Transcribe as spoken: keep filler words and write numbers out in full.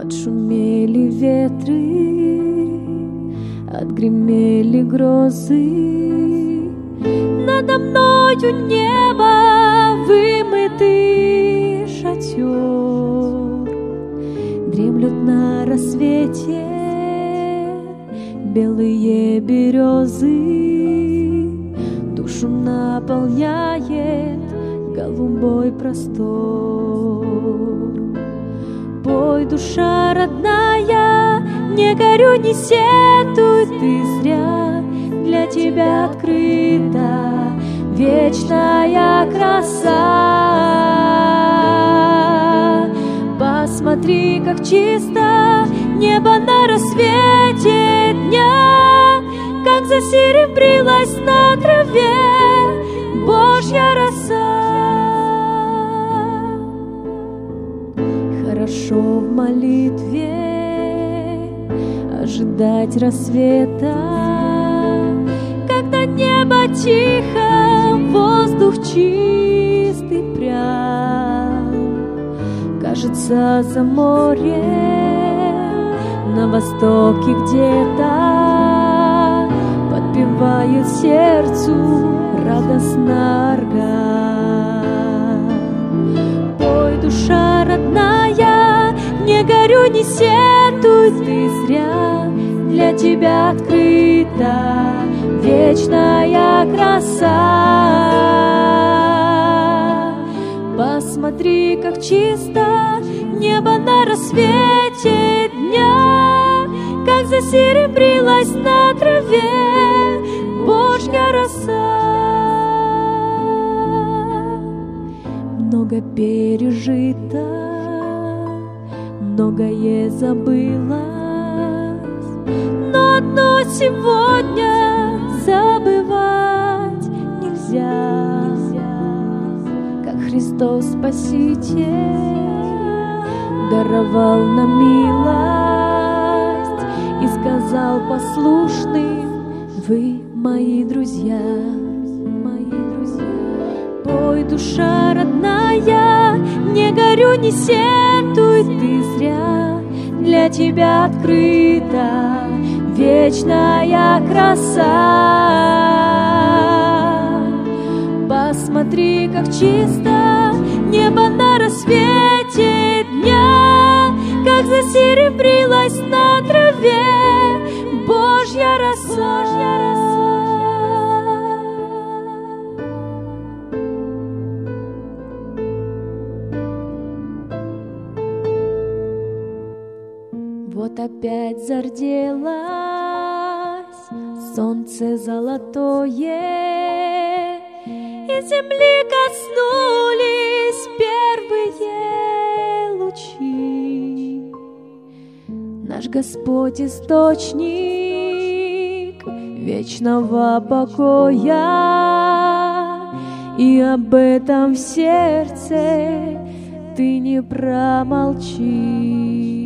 Отшумели ветры, отгремели грозы, надо мною небо вымытый шатер. Дремлют на рассвете белые березы, душу наполняет голубой простор. Пой, душа родная, не горюй, не сетуй ты зря, для тебя открыта вечная краса. Посмотри, как чисто небо на рассвете дня, как засеребрилась на траве Божья роса. Хорошо в молитве ожидать рассвета, когда небо тихо, воздух чистый прям. Кажется, за морем на востоке где-то подпевает сердцу радостно орган. Пой, душа родная, не горюй, не сетуй ты зря, для тебя открыта вечная краса. Посмотри, как чисто небо на рассвете дня, как засеребрилась на траве Божья роса. Много пережито, многое забылось, но одно сегодня забывать нельзя. Как Христос Спаситель даровал нам милость и сказал послушным: вы мои друзья, мои друзья. Пой, душа родная, не горюй, не сетуй ты зря, для тебя открыта вечная краса. Посмотри, как чисто небо на рассвете дня, как засеребрилась на траве Божья роса. Вот опять зарделось солнце золотое, и земли коснулись первые лучи. Наш Господь источник вечного покоя, и об этом в сердце ты не промолчи.